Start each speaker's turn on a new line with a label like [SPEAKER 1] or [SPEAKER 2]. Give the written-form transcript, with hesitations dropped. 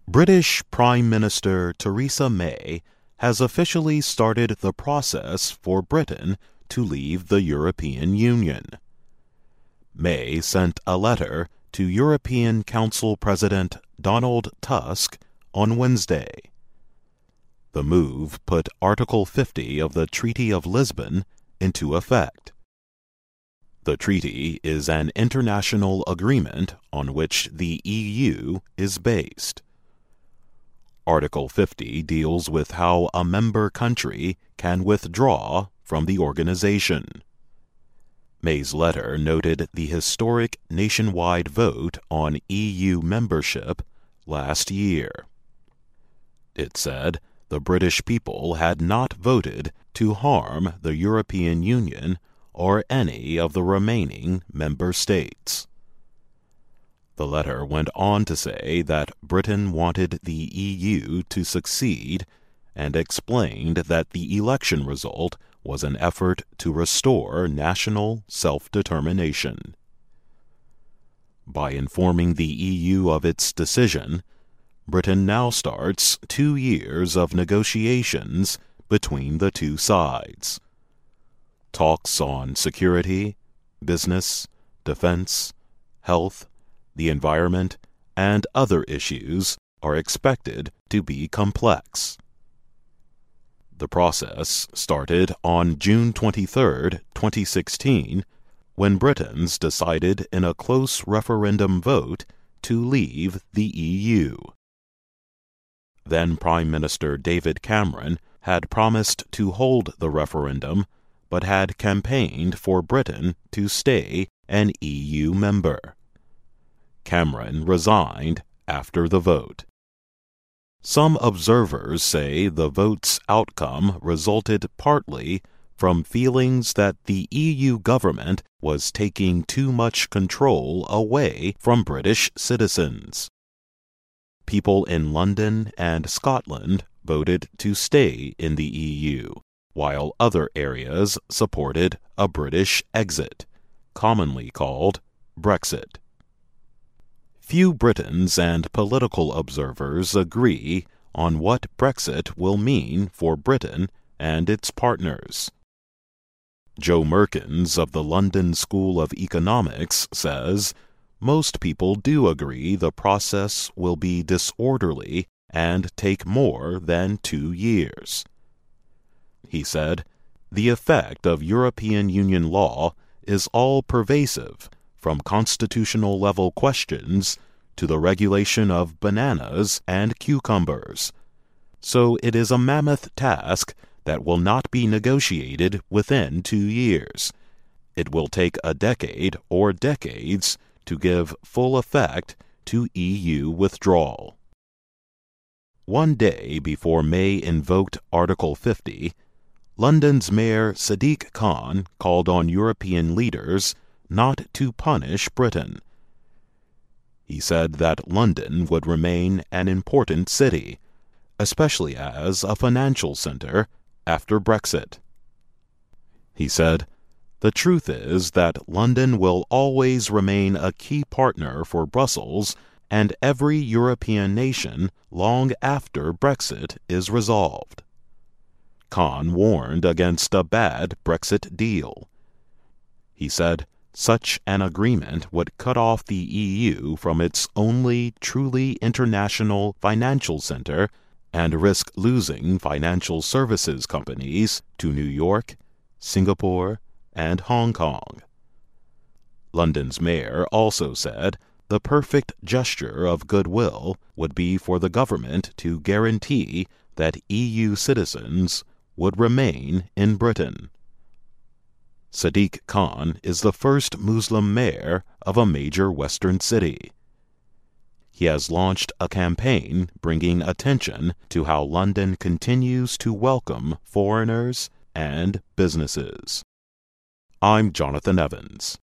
[SPEAKER 1] British Prime Minister Theresa May has officially started the process for Britain to leave the European Union. May sent a letter to European Council President Donald Tusk on Wednesday. The move put Article 50 of the Treaty of Lisbon into effect. The treaty is an international agreement on which the EU is based. Article 50 deals with how a member country can withdraw from the organization. May's letter noted the historic nationwide vote on EU membership last year. It said the British people had not voted to harm the European Union or any of the remaining member states. The letter went on to say that Britain wanted the EU to succeed and explained that the election result was an effort to restore national self-determination. By informing the EU of its decision, Britain now starts 2 years of negotiations between the two sides. Talks on security, business, defense, health, the environment, and other issues are expected to be complex. The process started on June 23, 2016, when Britons decided in a close referendum vote to leave the EU. Then Prime Minister David Cameron had promised to hold the referendum, but had campaigned for Britain to stay an EU member. Cameron resigned after the vote. Some observers say the vote's outcome resulted partly from feelings that the EU government was taking too much control away from British citizens. People in London and Scotland voted to stay in the EU, while other areas supported a British exit, commonly called Brexit. Few Britons and political observers agree on what Brexit will mean for Britain and its partners. Joe Merkins of the London School of Economics says most people do agree the process will be disorderly and take more than 2 years. He said, "The effect of European Union law is all-pervasive, from constitutional-level questions to the regulation of bananas and cucumbers. So it is a mammoth task that will not be negotiated within 2 years. It will take a decade or decades to give full effect to EU withdrawal." One day before May invoked Article 50, London's Mayor Sadiq Khan called on European leaders not to punish Britain. He said that London would remain an important city, especially as a financial center after Brexit. He said, "The truth is that London will always remain a key partner for Brussels and every European nation long after Brexit is resolved." Khan warned against a bad Brexit deal. He said such an agreement would cut off the EU from its only truly international financial center and risk losing financial services companies to New York, Singapore, and Hong Kong. London's mayor also said the perfect gesture of goodwill would be for the government to guarantee that EU citizens would remain in Britain. Sadiq Khan is the first Muslim mayor of a major Western city. He has launched a campaign bringing attention to how London continues to welcome foreigners and businesses. I'm Jonathan Evans.